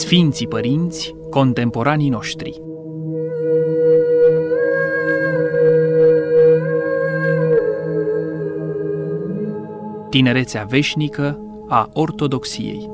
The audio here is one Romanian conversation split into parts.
Sfinții părinți, contemporanii noștri. Tinerețea veșnică a ortodoxiei.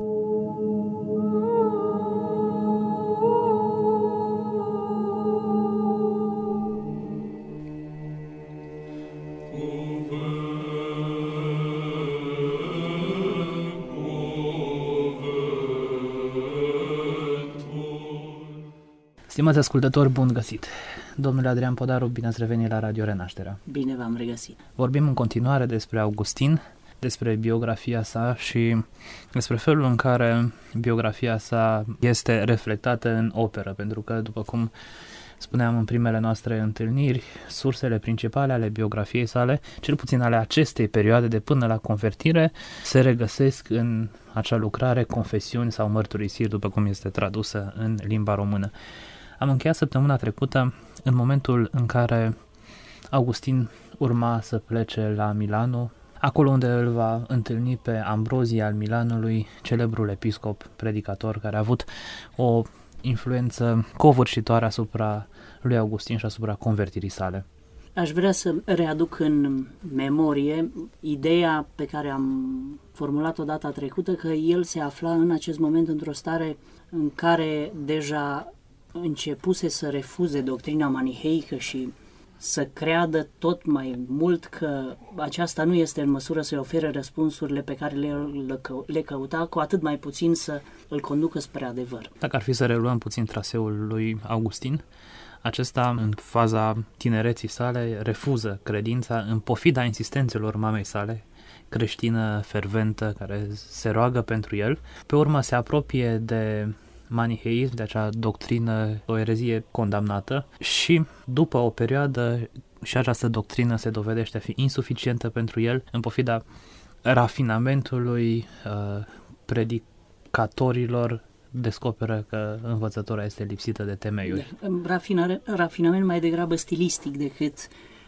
Stimați ascultători, bun găsit! Domnule Adrian Podaru, bine ați revenit la Radio Renașterea. Bine v-am regăsit. Vorbim în continuare despre Augustin, despre biografia sa și despre felul în care biografia sa este reflectată în operă, pentru că, după cum spuneam în primele noastre întâlniri, sursele principale ale biografiei sale, cel puțin ale acestei perioade de până la convertire, se regăsesc în acea lucrare Confesiuni sau Mărturisiri, după cum este tradusă în limba română. Am încheiat săptămâna trecută în momentul în care Augustin urma să plece la Milano, acolo unde îl va întâlni pe Ambrozie al Milanului, celebrul episcop predicator care a avut o influență covârșitoare asupra lui Augustin și asupra convertirii sale. Aș vrea să readuc în memorie ideea pe care am formulat-o data trecută, că el se afla în acest moment într-o stare în care deja începuse să refuze doctrina maniheică și să creadă tot mai mult că aceasta nu este în măsură să-i ofere răspunsurile pe care le căuta, cu atât mai puțin să îl conducă spre adevăr. Dacă ar fi să reluăm puțin traseul lui Augustin, acesta, în faza tinereții sale, refuză credința în pofida insistențelor mamei sale, creștină, ferventă, care se roagă pentru el. Pe urmă se apropie de maniheism, de acea doctrină, o erezie condamnată, și după o perioadă și această doctrină se dovedește a fi insuficientă pentru el, în pofida rafinamentului predicatorilor, descoperă că învățătura este lipsită de temeiuri. Rafinament mai degrabă stilistic decât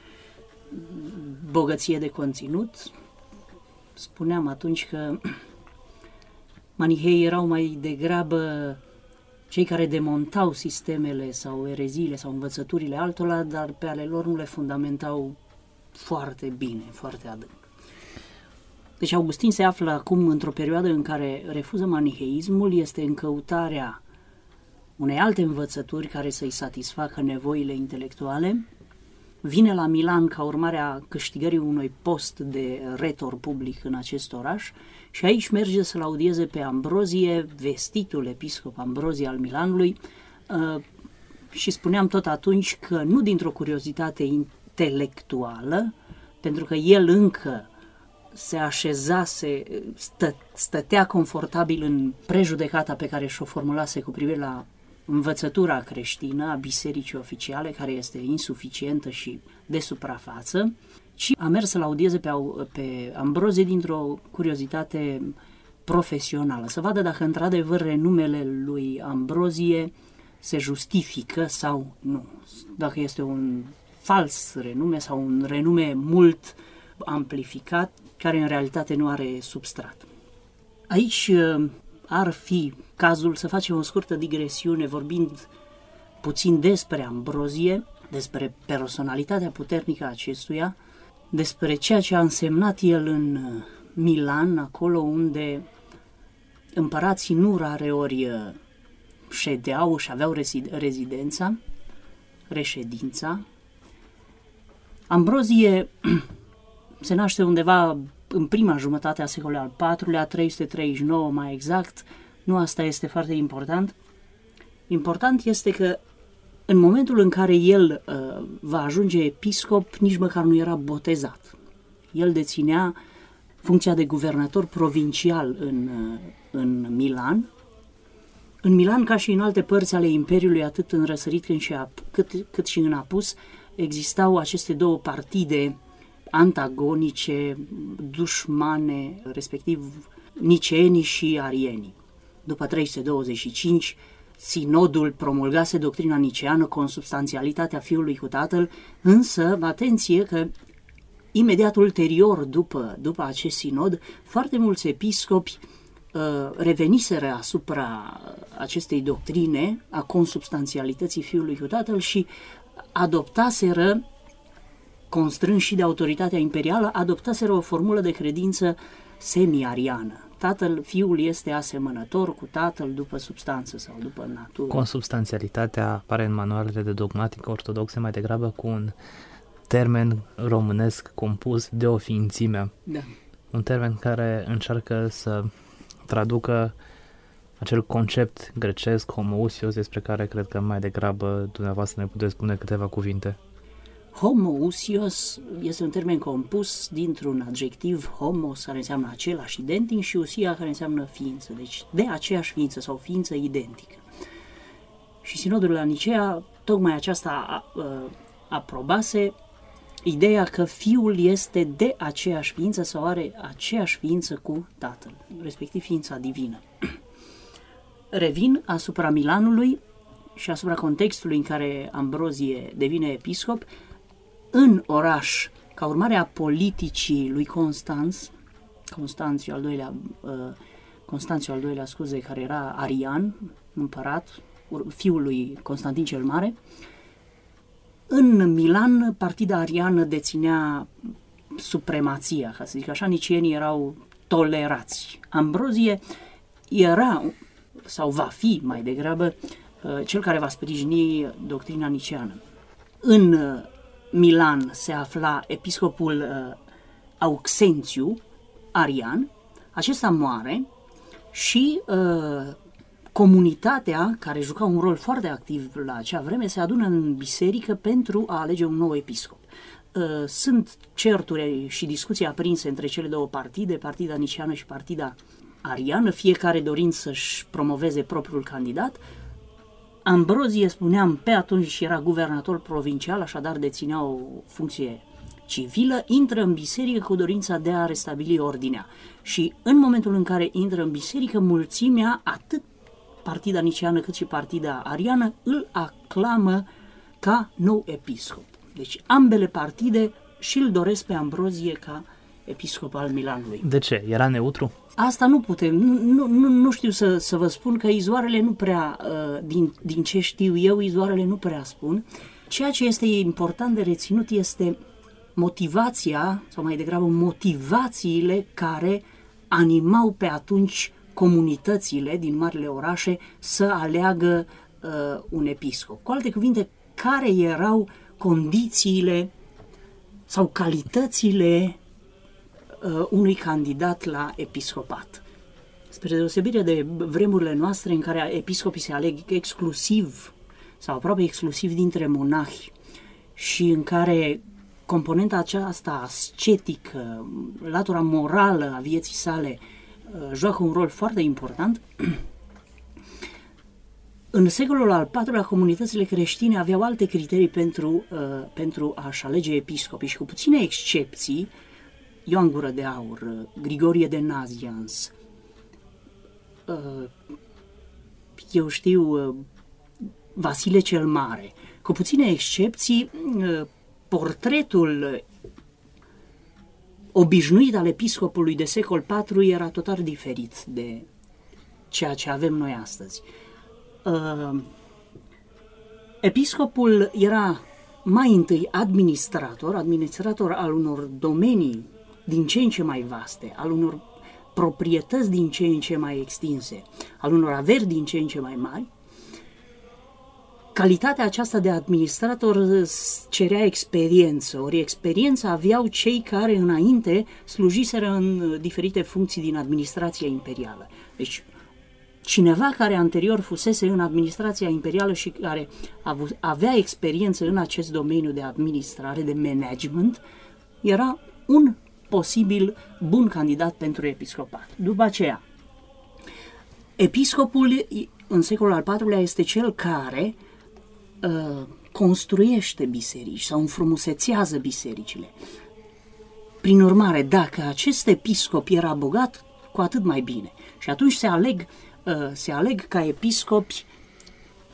bogăție de conținut. Spuneam atunci că maniheii erau mai degrabă cei care demontau sistemele sau ereziile sau învățăturile altora, dar pe ale lor nu le fundamentau foarte bine, foarte adânc. Deci Augustin se află acum într-o perioadă în care refuză maniheismul, este în căutarea unei alte învățături care să-i satisfacă nevoile intelectuale, vine la Milan ca urmare a câștigării unui post de retor public în acest oraș și aici merge să-l audieze pe Ambrozie, vestitul episcop Ambrozie al Milanului, și spuneam tot atunci că nu dintr-o curiozitate intelectuală, pentru că el încă se așezase, stătea confortabil în prejudecata pe care și-o formulase cu privire la învățătura creștină a bisericii oficiale, care este insuficientă și de suprafață, ci a mers să-l audieze pe Ambrozie dintr-o curiozitate profesională, să vadă dacă într-adevăr renumele lui Ambrozie se justifică sau nu, dacă este un fals renume sau un renume mult amplificat, care în realitate nu are substrat. Aici ar fi cazul să facem o scurtă digresiune vorbind puțin despre Ambrozie, despre personalitatea puternică a acestuia, despre ceea ce a însemnat el în Milan, acolo unde împărații nu rareori ședeau și aveau reședința. Ambrozie se naște undeva în prima jumătate a secolului al IV-lea, 339 mai exact. Nu asta este foarte important. Important este că în momentul în care el va ajunge episcop, nici măcar nu era botezat. El deținea funcția de guvernator provincial în Milan. În Milan, ca și în alte părți ale Imperiului, atât în răsărit cât și în apus, existau aceste două partide antagonice, dușmane, respectiv niceenii și arienii. După 325, sinodul promulgase doctrina niceană, consubstanțialitatea fiului cu tatăl, însă, atenție că imediat ulterior, după acest sinod, foarte mulți episcopi reveniseră asupra acestei doctrine a consubstanțialității Fiului cu Tatăl și adoptaseră, constrânși de autoritatea imperială, adoptaseră o formulă de credință semi-ariană. Fiul este asemănător cu Tatăl după substanță sau după natură. Consubstanțialitatea apare în manualele de dogmatică ortodoxe mai degrabă cu un termen românesc compus de o ființime. Da. Un termen care încearcă să traducă acel concept grecesc, homoousios, despre care cred că mai degrabă dumneavoastră ne puteți spune câteva cuvinte. Homoousios este un termen compus dintr-un adjectiv homos, care înseamnă același, identic, și ousia, care înseamnă ființă, deci de aceeași ființă sau ființă identică. Și Sinodul la Nicea tocmai aceasta aprobase ideea că Fiul este de aceeași ființă sau are aceeași ființă cu Tatăl, respectiv ființa divină. Revin asupra Milanului și asupra contextului în care Ambrozie devine episcop. În oraș, ca urmare a politicii lui Constanțiu al doilea, care era arian, împărat, fiul lui Constantin cel Mare, în Milan partida ariană deținea supremația, ca să zic așa, nicienii erau tolerați. Ambrozie era, sau va fi mai degrabă, cel care va sprijini doctrina niceană. În Milan se afla episcopul Auxențiu, arian. Acesta moare și comunitatea, care juca un rol foarte activ la acea vreme, se adună în biserică pentru a alege un nou episcop. Sunt certuri și discuții aprinse între cele două partide, partida niceană și partida ariană, fiecare dorind să-și promoveze propriul candidat. Ambrozie, spuneam, pe atunci era guvernator provincial, așadar deținea o funcție civilă, intră în biserică cu dorința de a restabili ordinea. Și în momentul în care intră în biserică, mulțimea, atât partida niceană cât și partida ariană, îl aclamă ca nou episcop. Deci ambele partide și îl doresc pe Ambrozie ca episcop al Milanului. De ce? Era neutru? Asta nu putem, nu știu să vă spun, că izvoarele nu prea, din ce știu eu, izvoarele nu prea spun. Ceea ce este important de reținut este motivația, sau mai degrabă motivațiile care animau pe atunci comunitățile din marile orașe să aleagă un episcop. Cu alte cuvinte, care erau condițiile sau calitățile unui candidat la episcopat. Spre deosebire de vremurile noastre în care episcopii se aleg exclusiv sau aproape exclusiv dintre monahi și în care componenta aceasta ascetică, latura morală a vieții sale joacă un rol foarte important, în secolul al IV-lea comunitățile creștine aveau alte criterii pentru a-și alege episcopii și cu puține excepții, Ioan Gură de Aur, Grigorie de Nazianz, eu știu, Vasile cel Mare, cu puține excepții, portretul obișnuit al episcopului de secol IV era total diferit de ceea ce avem noi astăzi. Episcopul era mai întâi administrator al unor domenii din ce în ce mai vaste, al unor proprietăți din ce în ce mai extinse, al unor averi din ce în ce mai mari. Calitatea aceasta de administrator cerea experiență, ori experiența aveau cei care înainte slujiseră în diferite funcții din administrația imperială. Deci, cineva care anterior fusese în administrația imperială și care avea experiență în acest domeniu de administrare, de management, era un posibil bun candidat pentru episcopat. După aceea, episcopul în secolul al IV-lea este cel care construiește biserici sau înfrumusețează bisericile. Prin urmare, dacă acest episcop era bogat, cu atât mai bine. Și atunci se aleg ca episcopi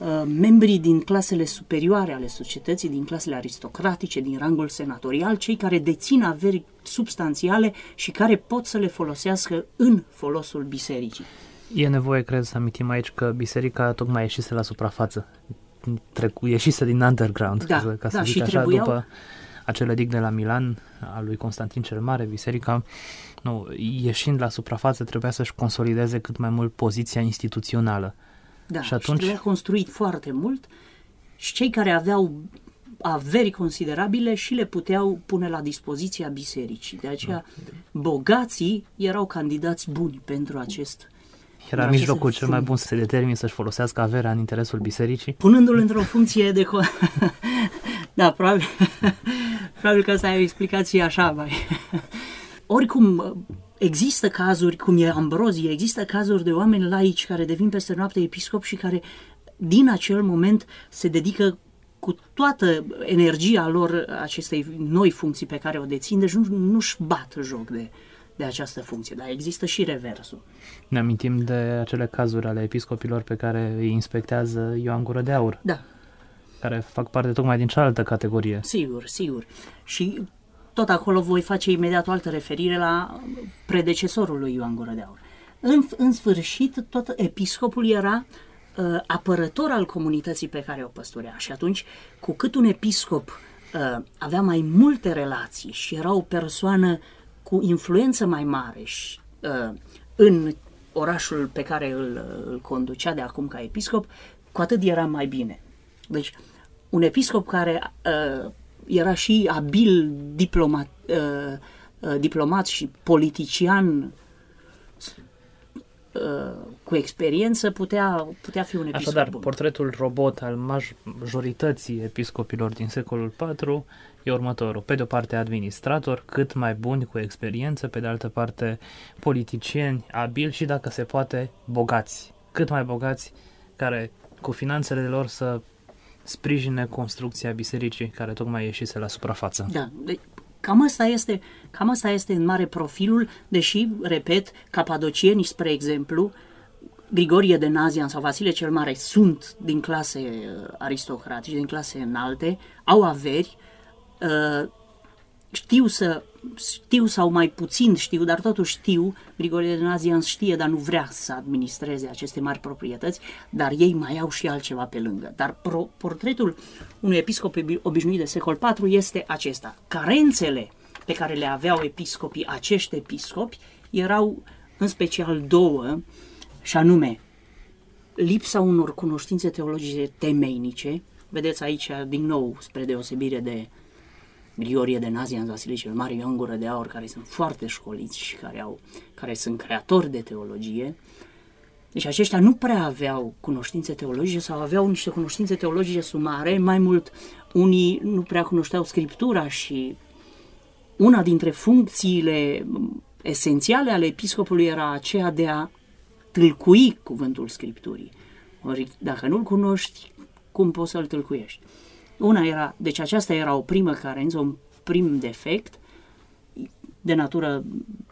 membrii din clasele superioare ale societății, din clasele aristocratice, din rangul senatorial, cei care dețin averi substanțiale și care pot să le folosească în folosul bisericii. E nevoie, cred, să amintim aici că biserica tocmai ieșise la suprafață, ieșise din underground, ca să zic așa, după acel edict de la Milan al lui Constantin cel Mare, biserica, ieșind la suprafață, trebuia să-și consolideze cât mai mult poziția instituțională. Da, și atunci trebuia construit foarte mult și cei care aveau averi considerabile și le puteau pune la dispoziția bisericii. De aceea, bogații erau candidați buni pentru acest. Era mijlocul cel mai bun să se determine să-și folosească averea în interesul bisericii? Punându-l într-o funcție de... Da, probabil că asta e o explicație așa mai... Oricum, există cazuri, cum e Ambrozie, există cazuri de oameni laici care devin peste noapte episcopi și care din acel moment se dedică cu toată energia lor acestei noi funcții pe care o dețin, deci nu-și bat joc de această funcție, dar există și reversul. Ne amintim de acele cazuri ale episcopilor pe care îi inspectează Ioan Gură de Aur, da, care fac parte tocmai din cealaltă categorie. Sigur. Și tot acolo voi face imediat o altă referire la predecesorul lui Ioan Gură de Aur. În sfârșit, tot episcopul era apărător al comunității pe care o păstorea. Și atunci, cu cât un episcop avea mai multe relații și era o persoană cu influență mai mare și, în orașul pe care îl conducea de acum ca episcop, cu atât era mai bine. Deci, un episcop care era și abil diplomat și politician cu experiență, putea fi un episcop. Așadar, bun. Portretul robot al majorității episcopilor din secolul IV e următorul. Pe de o parte administrator, cât mai buni cu experiență, pe de altă parte politicieni abili și, dacă se poate, bogați. Cât mai bogați, care cu finanțele lor să sprijine construcția bisericii care tocmai ieșise la suprafață. Da, cam asta este în mare profilul, deși, repet, capadocienii, spre exemplu, Grigorie de Nazian sau Vasile cel Mare sunt din clase aristocratice, din clase înalte, au averi, știu sau mai puțin știu, dar totuși știu, Grigorie de Nazian știe, dar nu vrea să administreze aceste mari proprietăți, dar ei mai au și altceva pe lângă. Dar portretul unui episcop obișnuit de secol IV este acesta. Carențele pe care le aveau acești episcopi, erau în special două, și anume lipsa unor cunoștințe teologice temeinice. Vedeți aici, din nou, spre deosebire de Grigorie de Nazian, Vasile cel Mare, Ioan Gură de Aur, care sunt foarte școliți și care sunt creatori de teologie. Deci aceștia nu prea aveau cunoștințe teologice sau aveau niște cunoștințe teologice sumare, mai mult unii nu prea cunoșteau Scriptura și una dintre funcțiile esențiale ale episcopului era aceea de a tâlcui cuvântul Scripturii. Ori dacă nu-l cunoști, cum poți să-l tâlcuiești? Deci aceasta era o primă carență, un prim defect de natură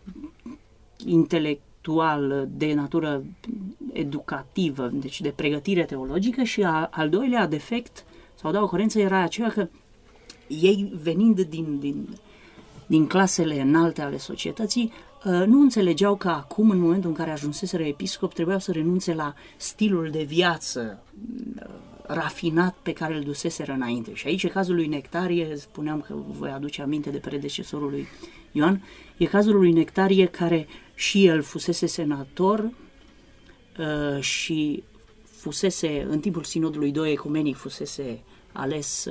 intelectuală, de natură educativă, deci de pregătire teologică, și al doilea defect sau o carență era aceea că ei, venind din clasele înalte ale societății, nu înțelegeau că acum, în momentul în care ajunseseră episcop, trebuiau să renunțe la stilul de viață rafinat pe care îl duseseră înainte. Și aici e cazul lui Nectarie, spuneam că voi aduce aminte de predecesorul lui Ioan, e cazul lui Nectarie, care și el fusese senator și fusese, în timpul sinodului II ecumenic, fusese ales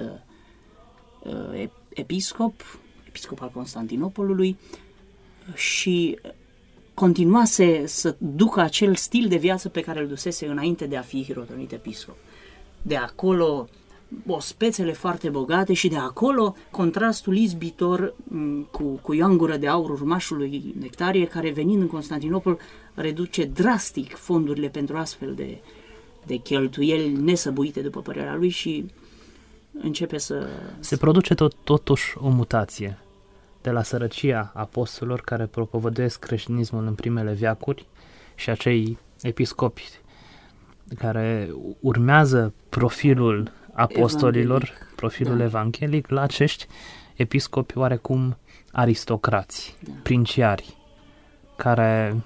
episcop al Constantinopolului și continuase să ducă acel stil de viață pe care îl dusese înainte de a fi hirotonit episcop. De acolo ospețele foarte bogate și de acolo contrastul izbitor cu Ioan Gură de Aur, urmașul lui Nectarie, care, venind în Constantinopol, reduce drastic fondurile pentru astfel de cheltuieli nesăbuite, după părerea lui, și începe să... Se produce totuși o mutație de la sărăcia apostolilor care propovăduiesc creștinismul în primele veacuri și acei episcopi care urmează profilul apostolilor, Evanghelic. profilul evanghelic, la acești episcopi oarecum aristocrați, princiari, care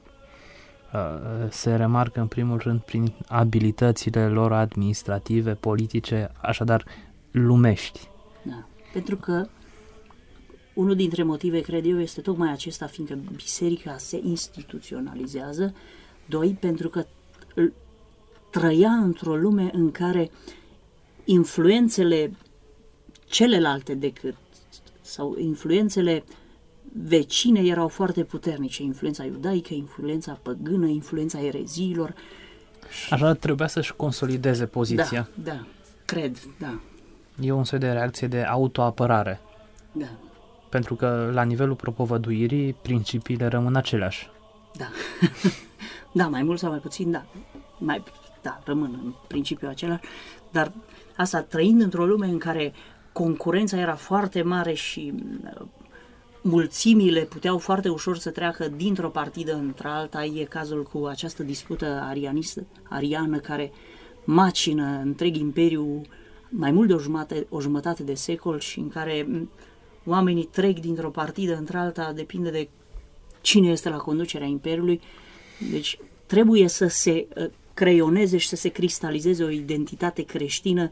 se remarcă în primul rând prin abilitățile lor administrative, politice, așadar lumești. Da. Pentru că unul dintre motive, cred eu, este tocmai acesta, fiindcă biserica se instituționalizează. Doi, pentru că trăia într-o lume în care influențele celelalte decât, sau influențele vecine erau foarte puternice, influența iudaică, influența păgână, influența ereziilor. Așa trebuia să-și consolideze poziția. Da, cred, da. E un soi de reacție de autoapărare. Da. Pentru că la nivelul propovăduirii principiile rămân aceleași. Da. Da, mai mult sau mai puțin, da. Rămân în principiu același, dar asta trăind într-o lume în care concurența era foarte mare și mulțimile puteau foarte ușor să treacă dintr-o partidă într-alta. E cazul cu această dispută ariană care macină întreg imperiu mai mult de o jumătate de secol și în care oamenii trec dintr-o partidă într-alta, depinde de cine este la conducerea imperiului. Deci trebuie să se creioneze și să se cristalizeze o identitate creștină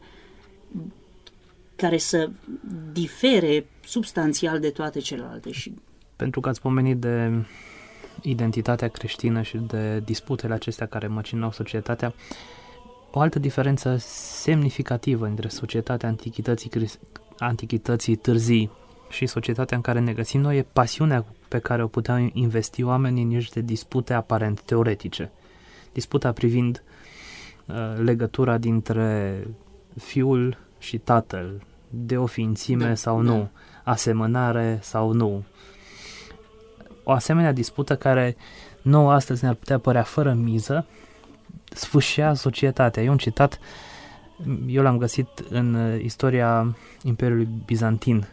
care să difere substanțial de toate celelalte. Pentru că ați pomenit de identitatea creștină și de disputele acestea care măcinau societatea, o altă diferență semnificativă între societatea antichității târzii și societatea în care ne găsim noi e pasiunea pe care o puteau investi oamenii în niște dispute aparent teoretice. Disputa privind legătura dintre fiul și tatăl, de o ființime sau nu, asemănare sau nu. O asemenea dispută care nouă astăzi ne-ar putea părea fără miză, sfâșia societatea. E un citat, eu l-am găsit în istoria Imperiului Bizantin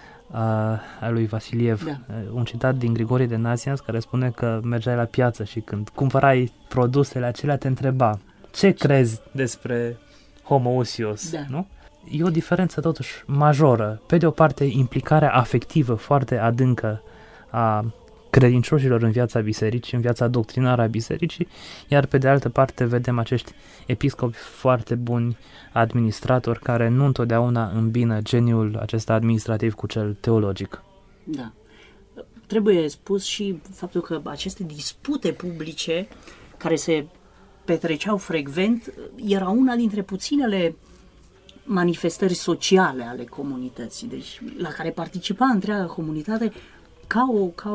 a lui Vasiliev, un citat din Grigorie de Nazianz care spune că mergeai la piață și când cumpărai produsele acelea te întreba ce crezi despre homoousios, nu? E o diferență totuși majoră. Pe de o parte, implicarea afectivă foarte adâncă a credincioșilor în viața bisericii, în viața doctrinară a bisericii, iar pe de altă parte vedem acești episcopi foarte buni administratori care nu întotdeauna îmbină geniul acesta administrativ cu cel teologic. Da. Trebuie spus și faptul că aceste dispute publice care se petreceau frecvent era una dintre puținele manifestări sociale ale comunității, deci la care participa întreaga comunitate ca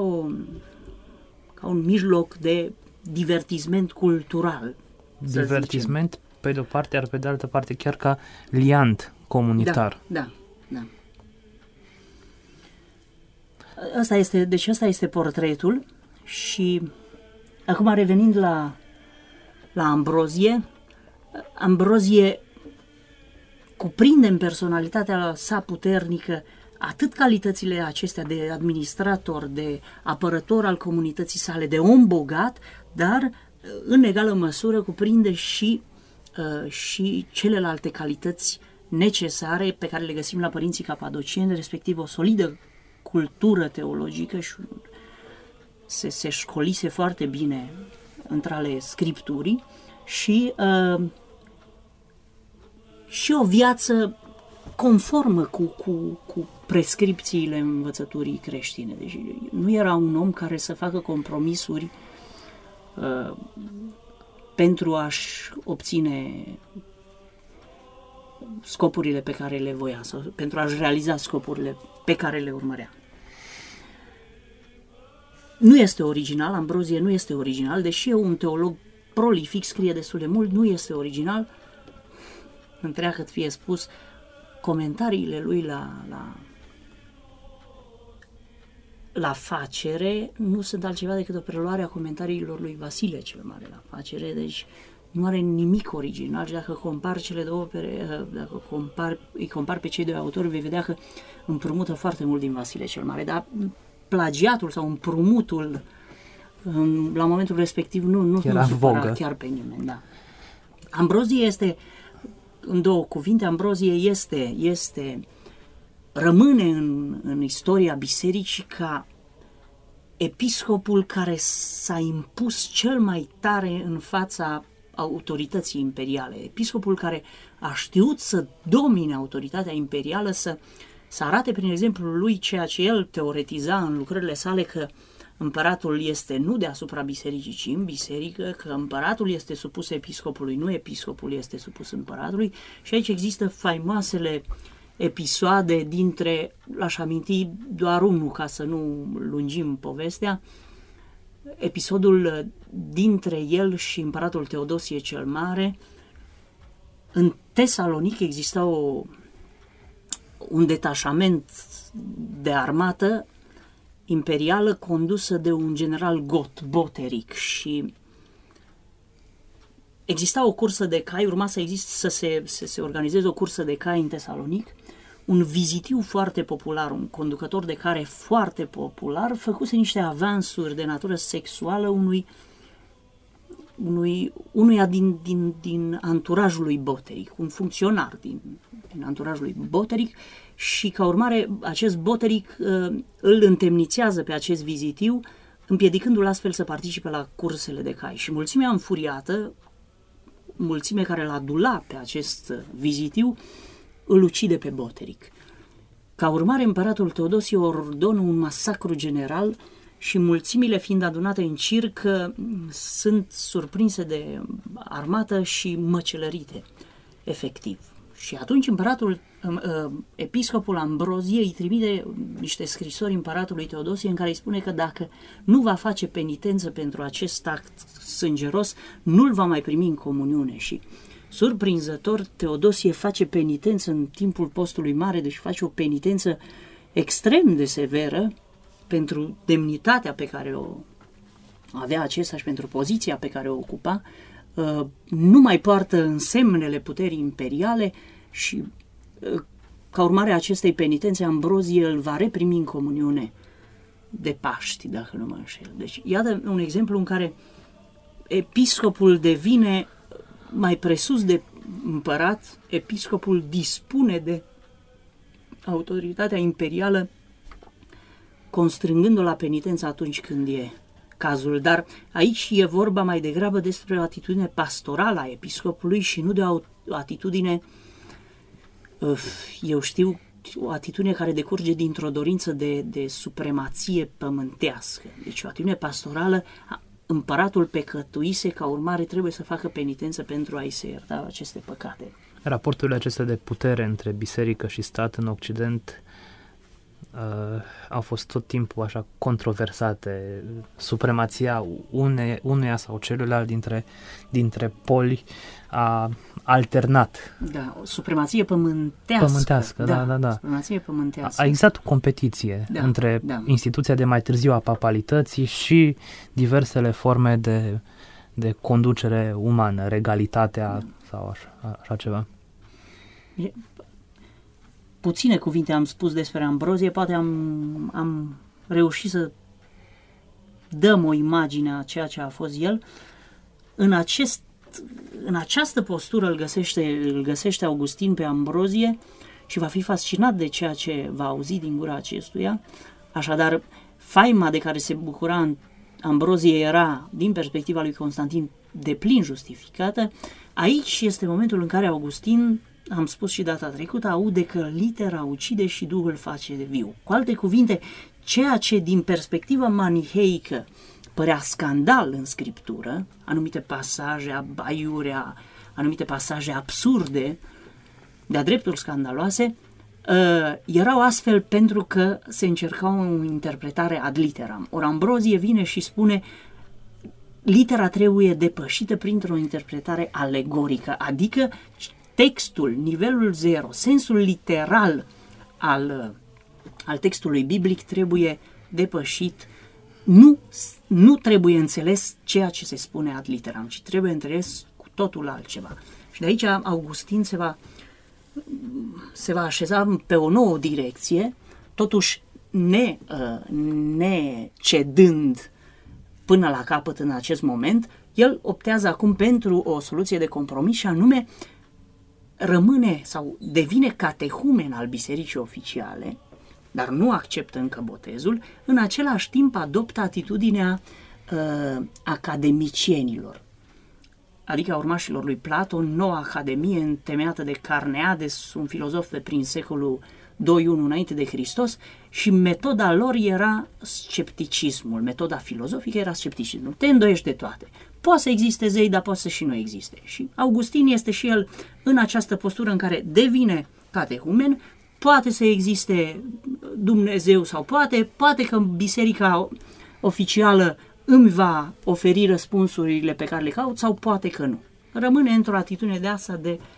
un mijloc de divertisment cultural. Divertisment pe de o parte, iar pe de altă parte chiar ca liant comunitar. Da. Asta este portretul și acum revenind la Ambrozie cuprinde în personalitatea sa puternică atât calitățile acestea de administrator, de apărător al comunității sale, de om bogat, dar în egală măsură cuprinde și celelalte calități necesare pe care le găsim la părinții capadocieni, respectiv o solidă cultură teologică și se școlise foarte bine între ale scripturii și o viață conformă cu prescripțiile învățăturii creștine. Deci nu era un om care să facă compromisuri pentru a-și obține scopurile pe care le voia sau pentru a-și realiza scopurile pe care le urmărea. Nu este original, Ambrozie nu este original, deși e un teolog prolific, scrie destul de mult, nu este original. Întreagăt fie spus, comentariile lui la facere nu sunt altceva decât o preluare a comentariilor lui Vasile cel Mare la facere, deci nu are nimic original și dacă compari cele două opere, dacă îi compari pe cei doi autori, vei vedea că împrumută foarte mult din Vasile cel Mare, dar plagiatul sau împrumutul la momentul respectiv nu supăra chiar pe nimeni, da. Ambrozie este, în două cuvinte, Ambrozie rămâne în istoria bisericii ca episcopul care s-a impus cel mai tare în fața autorității imperiale, episcopul care a știut să domine autoritatea imperială, să arate prin exemplul lui ceea ce el teoretiza în lucrările sale, că împăratul este nu deasupra bisericii, ci în biserică, că împăratul este supus episcopului, nu episcopul este supus împăratului. Și aici există faimoasele episoade dintre, l-aș aminti doar unul ca să nu lungim povestea, episodul dintre el și împăratul Teodosie cel Mare. În Tesalonic exista un detașament de armată imperială condusă de un general got, Boteric, și exista o cursă de cai, urma să se organizeze o cursă de cai în Tesalonic. Un vizitiu foarte popular, un conducător de care foarte popular, făcuse niște avansuri de natură sexuală unuia din anturajul lui Boteric, un funcționar din anturajul lui Boteric, și ca urmare acest Boteric îl întemnițează pe acest vizitiu, împiedicându-l astfel să participe la cursele de cai. Și mulțimea înfuriată, mulțimea care îl adula pe acest vizitiu, îl ucide pe Boteric. Ca urmare, împăratul Teodosie ordonă un masacru general și mulțimile, fiind adunate în circ, sunt surprinse de armată și măcelărite, efectiv. Și atunci episcopul Ambrozie îi trimite niște scrisori împăratului Teodosie în care îi spune că dacă nu va face penitență pentru acest act sângeros, nu-l va mai primi în comuniune. Și surprinzător, Teodosie face penitență în timpul postului mare, deci face o penitență extrem de severă pentru demnitatea pe care o avea acesta și pentru poziția pe care o ocupa. Nu mai poartă însemnele puterii imperiale și ca urmare a acestei penitențe Ambrozie îl va reprimi în comuniune de Paști, dacă nu mă înșel. Deci iată un exemplu în care episcopul devine mai presus de împărat, episcopul dispune de autoritatea imperială, constrângând-o la penitență atunci când e cazul. Dar aici e vorba mai degrabă despre o atitudine pastorală a episcopului și nu de o atitudine, o atitudine care decurge dintr-o dorință de supremație pământească. Deci o atitudine pastorală. Împăratul păcătuise, ca urmare trebuie să facă penitență pentru a-i se ierta aceste păcate. Raporturile acestea de putere între biserică și stat în Occident au fost tot timpul așa controversate. Supremația uneia sau celuilalt dintre poli a alternat. Da, o supremație pământească. Da. Supremație pământească. A existat o competiție între instituția de mai târziu a papalității și diversele forme de conducere umană, regalitatea sau așa ceva. Puține cuvinte am spus despre Ambrozie, poate am reușit să dăm o imagine a ceea ce a fost el. În această postură îl găsește Augustin pe Ambrozie și va fi fascinat de ceea ce va auzi din gura acestuia. Așadar, faima de care se bucura Ambrozie era, din perspectiva lui Constantin, deplin justificată. Aici este momentul în care Augustin, am spus și data trecută, aude că litera ucide și Duhul face viu. Cu alte cuvinte, ceea ce din perspectiva maniheică părea scandal în Scriptură, anumite pasaje abaiurea, anumite pasaje absurde, de-a dreptul scandaloase, erau astfel pentru că se încerca o interpretare ad literam. Ori Ambrozie vine și spune litera trebuie depășită printr-o interpretare alegorică, adică textul, nivelul 0, sensul literal al textului biblic trebuie depășit. Nu trebuie înțeles ceea ce se spune ad literam, ci trebuie înțeles cu totul altceva. Și de aici Augustin se va așeza pe o nouă direcție, totuși necedând până la capăt în acest moment, El optează acum pentru o soluție de compromis și anume rămâne sau devine catehumen al bisericii oficiale, dar nu acceptă încă botezul, în același timp adoptă atitudinea academicienilor, adică a urmașilor lui Platon, noua academie întemeiată de Carneades, un filozof de prin secolul 2-1 înainte de Hristos, și metoda lor era scepticismul, metoda filozofică era scepticismul. Te îndoiești de toate. Poate să existe zei, dar poate să și nu existe. Și Augustin este și el în această postură în care devine catehumen, poate să existe Dumnezeu sau poate că biserica oficială îmi va oferi răspunsurile pe care le caut sau poate că nu. Rămâne într-o atitudine de asta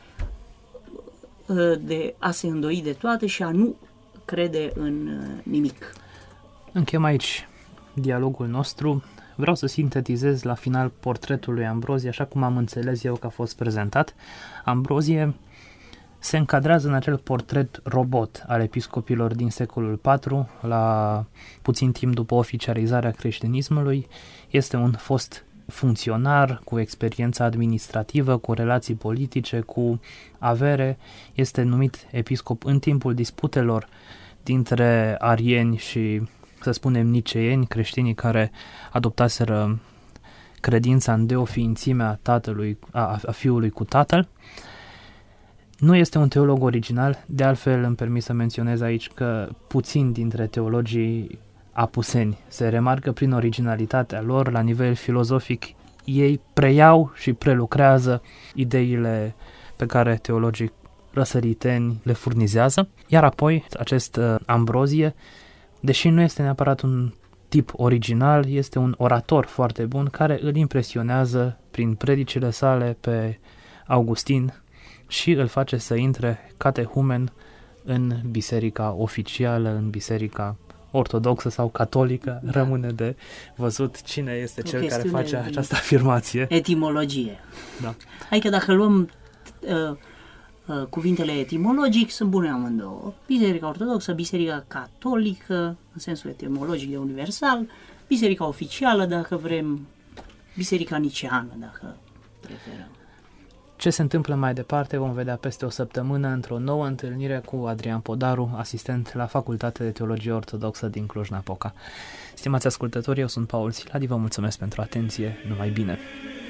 de a se îndoi de toate și a nu crede în nimic. Încheiem aici dialogul nostru. Vreau să sintetizez la final portretul lui Ambrozie, așa cum am înțeles eu că a fost prezentat. Ambrozie se încadrează în acel portret robot al episcopilor din secolul IV, la puțin timp după oficializarea creștinismului. Este un fost funcționar cu experiență administrativă, cu relații politice, cu avere. Este numit episcop în timpul disputelor dintre arieni și, să spunem, niceeni, creștinii care adoptaseră credința în deoființimea tatălui, a fiului cu tatăl. Nu este un teolog original, de altfel îmi permit să menționez aici că puțini dintre teologii apuseni se remarcă prin originalitatea lor la nivel filozofic. Ei preiau și prelucrează ideile pe care teologii răsăriteni le furnizează, iar apoi acest Ambrozie, deși nu este neapărat un tip original, este un orator foarte bun care îl impresionează prin predicile sale pe Augustin și îl face să intre catehumen în biserica oficială, în biserica ortodoxă sau catolică. Da. Rămâne de văzut cine este cel care face această afirmație. Etimologie. Da. Adică dacă luăm cuvintele etimologic, sunt bune amândouă. Biserica ortodoxă, biserica catolică, în sensul etimologic de universal, biserica oficială, dacă vrem, biserica niceană, dacă preferăm. Ce se întâmplă mai departe vom vedea peste o săptămână într-o nouă întâlnire cu Adrian Podaru, asistent la Facultatea de Teologie Ortodoxă din Cluj-Napoca. Stimați ascultători, eu sunt Paul Siladi, vă mulțumesc pentru atenție, numai bine!